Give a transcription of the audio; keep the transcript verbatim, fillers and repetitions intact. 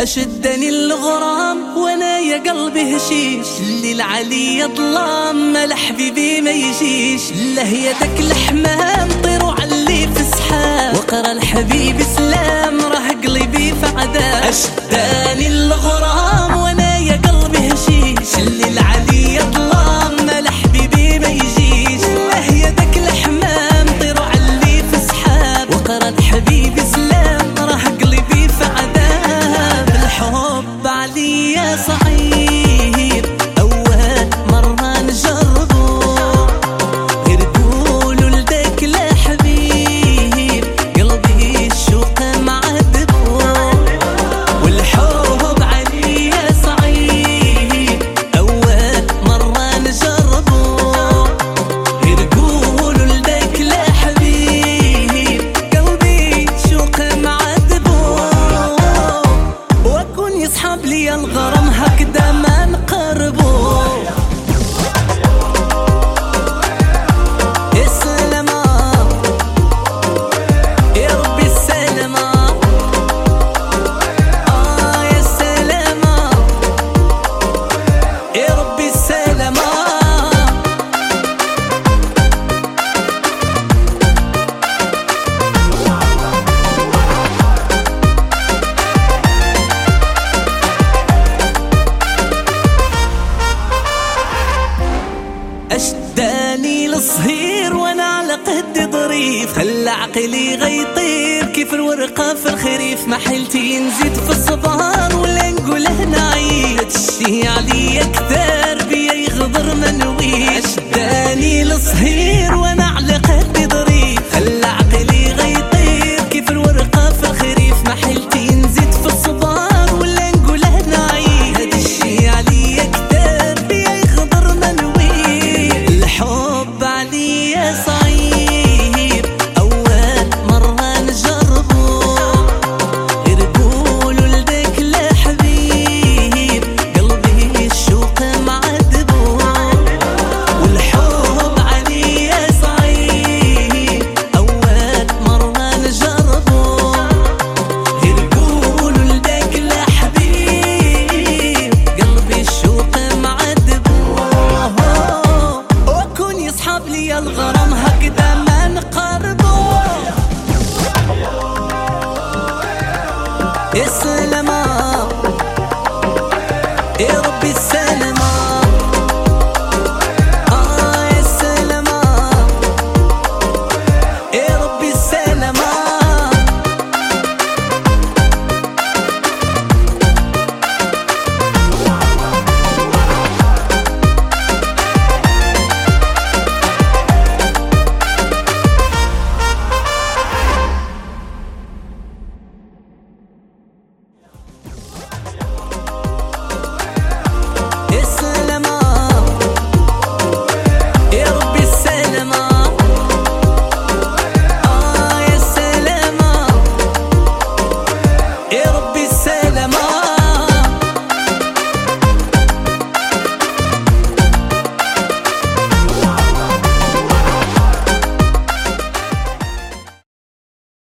أشدني الغرام وانا يا قلبي هشيش، الليل علي ظلام ما لحبيبي ما يجيش، لهيتك الحمام طيروا علي في سحاب، وقرا الحبيب سلام راه قلبي في عذاب. أشدني الغرام وانا يا قلبي هشيش، الليل علي ظلام ما لحبيبي ما يجيش، لهيتك الحمام طيروا علي في سحاب، وقرا الحبيب سلام راه قلبي في عذاب. الحب عليا صعيب أول مرة نجربه، غير قولوا لداك لا حبيب قلبي الشوق معذبه. والحب عليا صعيب أول مرة نجربه، غير قولوا لداك لا حبيب قلبي الشوق معذبه. وكون يصحاب لي الغرام هكذا ما نقربو. يا سلامة يا ربي السلامة، آه يا سلامة يا ربي السلامة. أشداني الصهير وانا على قد ظريف، خلى عقلي غيطير كيف الورقة في الخريف، ما حيلتي نزيد في الصبار ولا نقوله نعيب، هادشي عليا كثار بيا يغدر ما نويش. أشداني الصهير وانا على قد ظريف، خلى عقلي غيطير كيف الورقة في الخريف، ما حيلتي نزيد في الصبار ولا نقوله نعيب، هادشي عليا كثار بيا يغدر ما نويش. الحب عليا صعيب أول مرة نجربه، غير قولوا لداك لا حبيب قلبي الشوق معذبه. والحب عليا صعيب أول مرة نجربه، غير قولوا لداك لا حبيب قلبي الشوق معذبه. وكون يصحاب لي الغرام